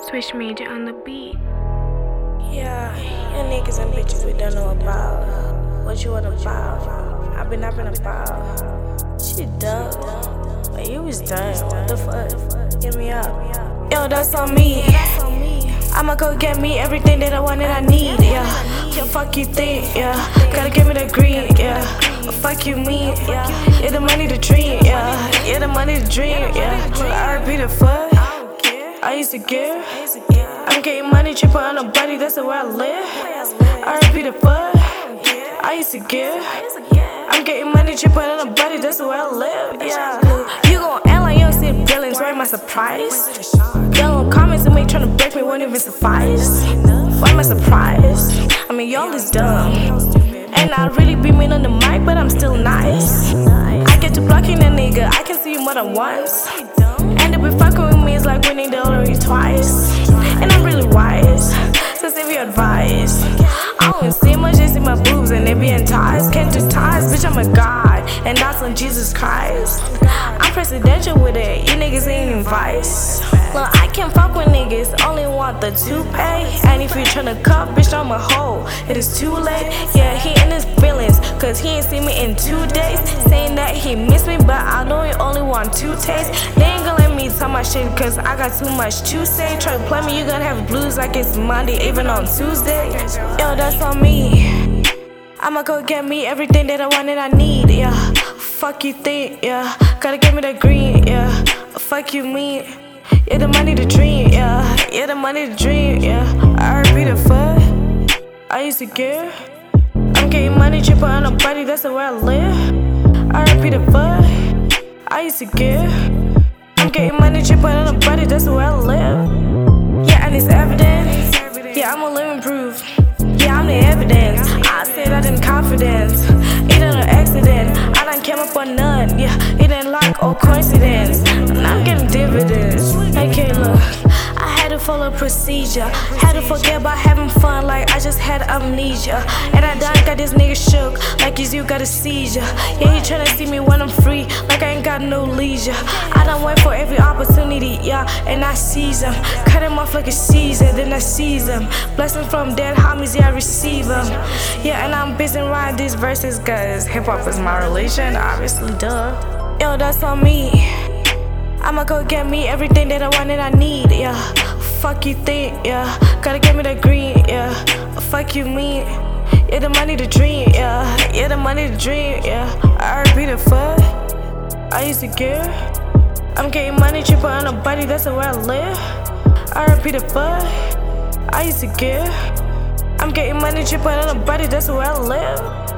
Switch Major on the beat. Yeah, your niggas and bitches we don't know about. What you wanna about? I've been about. Shit dumb. But you was done. What the fuck? Get me up. Yo, that's on me. I'ma go get me everything that I want and I need, yeah. Yo, fuck you think, yeah. Gotta give me the green, yeah. Fuck you mean, yeah. Yeah, the money the dream, yeah. Yeah, the money the dream, yeah. I repeat the fuck. I used to give. I'm getting money cheaper on a body, that's the way I live. I repeat the fuck. I used to give. I'm getting money cheaper on a body, that's the way I live, yeah. You gon' act like you don't see billings, why am I surprised? Y'all comments and me tryna break me won't even suffice. Why am I surprised? I mean, y'all is dumb. And I really be mean on the mic, but I'm still nice. I get to blocking a nigga, I can see you more than once. And if we fucking with me, it's like winning the lottery twice. And I'm really wise, so save your advice. I don't see much, just see my boobs and they be in ties. Can't do ties, bitch, I'm a god, and that's on Jesus Christ. I'm presidential with it, you niggas ain't in vice. Look, I can't fuck with niggas, only want the toupee. And if you tryna cuff, bitch, I'm a hoe, it is too late. Yeah, he in his feelings, cause he ain't seen me in 2 days. Saying that he miss me, but I know he only want 2 tastes. They ain't gonna let me tell my shit, cause I got too much to say. Try to play me, you gonna have blues like it's Monday, even on Tuesday. Yo, that's on me. I'ma go get me everything that I want and I need, yeah. Fuck you think, yeah. Gotta give me the green, yeah. Fuck you mean. Yeah, the money the dream, yeah. Yeah, the money the dream, yeah. I repeat the fuck. I used to give. I'm getting money cheaper on a body, that's the way I live. I repeat the fuck. I used to give. I'm getting money cheaper on a body, that's the way I live. Yeah, and it's evident. Yeah, I'm a living proof. Yeah, I'm the evidence. I said I didn't confidence. It ain't an accident. I done came up on none. Yeah, it ain't luck or coincidence. And I'm getting dividends. Okay, look, I had to follow procedure. Had to forget about having fun like I just had amnesia. And I done got this nigga shook like you got a seizure. Yeah, he tryna see me when I'm free like I ain't got no leisure. I done wait for every opportunity, yeah, and I seize them. Cut him off like a Caesar, then I seize them. Blessings from dead homies, yeah, I receive them. Yeah, and I'm busy writing these verses cause hip-hop is my religion, obviously, duh. Yo, that's on me. I'ma go get me everything that I want and I need, yeah. Fuck you think, yeah. Gotta give me the green, yeah. Fuck you mean. Yeah, the money the dream, yeah. Yeah, the money the dream, yeah. I repeat the fuck. I used to give. I'm getting money cheaper on a body, that's the way I live. I repeat the fuck. I used to give. I'm getting money cheaper on a body, that's the way I live.